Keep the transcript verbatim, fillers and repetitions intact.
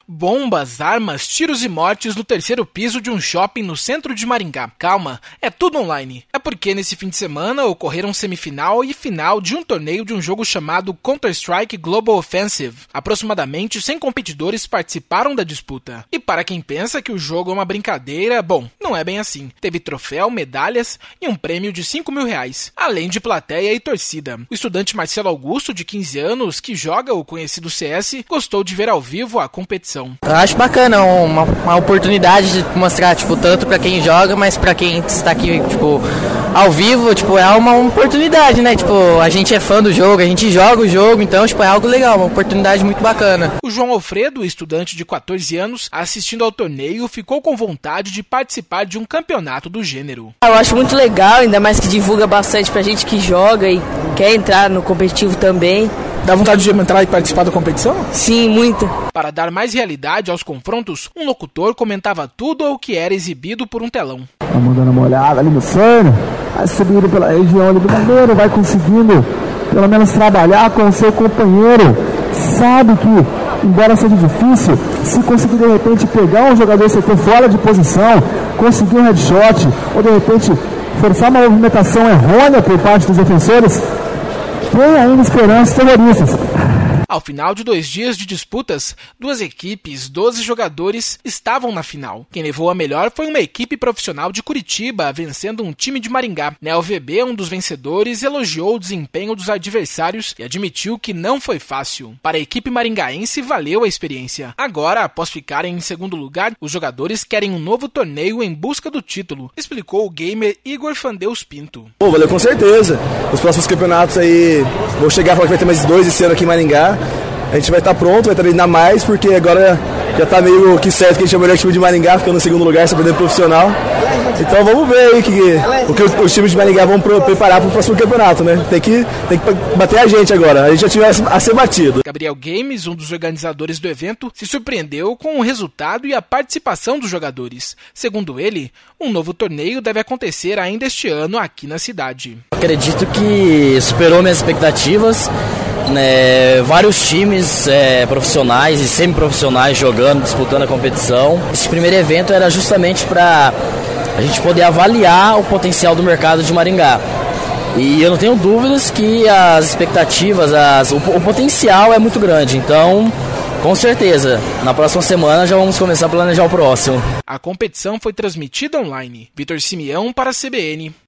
Bombas, armas, tiros e mortes no terceiro piso de um shopping no centro de Maringá. Calma, é tudo online. É porque nesse fim de semana ocorreram semifinal e final de um torneio de um jogo chamado Counter-Strike Global Offensive. Aproximadamente cem competidores participaram da disputa. E para quem pensa que o jogo é uma brincadeira, bom, não é bem assim. Teve troféu, medalhas e um prêmio de cinco mil reais, além de plateia e torcida. O estudante Marcelo Augusto, de quinze anos, que joga o conhecido C S, gostou de ver ao vivo a competição. Eu acho bacana, uma, uma oportunidade de mostrar, tipo, tanto pra quem joga, mas pra quem está aqui, tipo, ao vivo, tipo, é uma, uma oportunidade, né? Tipo, a gente é fã do jogo, a gente joga o jogo, então, tipo, é algo legal, uma oportunidade muito bacana. O João Alfredo, estudante de quatorze anos, assistindo ao torneio, ficou com vontade de participar de um campeonato do gênero. Eu acho muito legal, ainda mais que divulga bastante pra gente que joga e quer entrar no competitivo também. Dá vontade de entrar e participar da competição? Sim, muito. Para dar mais realidade aos confrontos, um locutor comentava tudo o que era exibido por um telão. Vamos dando uma olhada ali no sonho, vai subindo pela região ali do Bandeiro, vai conseguindo pelo menos trabalhar com o seu companheiro. Sabe que, embora seja difícil, se conseguir de repente pegar um jogador C T fora de posição, conseguir um headshot, ou de repente forçar uma movimentação errônea por parte dos defensores, tem ainda esperanças terroristas. Ao final de dois dias de disputas, duas equipes, doze jogadores, estavam na final. Quem levou a melhor foi uma equipe profissional de Curitiba, vencendo um time de Maringá. Neo V B, um dos vencedores, elogiou o desempenho dos adversários e admitiu que não foi fácil. Para a equipe maringaense, valeu a experiência. Agora, após ficarem em segundo lugar, os jogadores querem um novo torneio em busca do título, explicou o gamer Igor Fandeus Pinto. Pô, valeu com certeza. Os próximos campeonatos aí, vou chegar a falar que vai ter mais dois esse ano aqui em Maringá. A gente vai estar pronto, vai estar ainda mais, porque agora já está meio que certo que a gente é o melhor time de Maringá, ficando no segundo lugar, se perdendo profissional. Então vamos ver aí que, o que os times de Maringá vão pro, preparar para o próximo campeonato, né? Tem que, tem que bater a gente agora, a gente já tivesse a ser batido. Gabriel Games, um dos organizadores do evento, se surpreendeu com o resultado e a participação dos jogadores. Segundo ele, um novo torneio deve acontecer ainda este ano aqui na cidade. Acredito que superou minhas expectativas. É, vários times é, profissionais e semiprofissionais jogando, disputando a competição. Esse primeiro evento era justamente para a gente poder avaliar o potencial do mercado de Maringá. E eu não tenho dúvidas que as expectativas, as, o, o potencial é muito grande. Então, com certeza, na próxima semana já vamos começar a planejar o próximo. A competição foi transmitida online. Vitor Simeão para a C B N.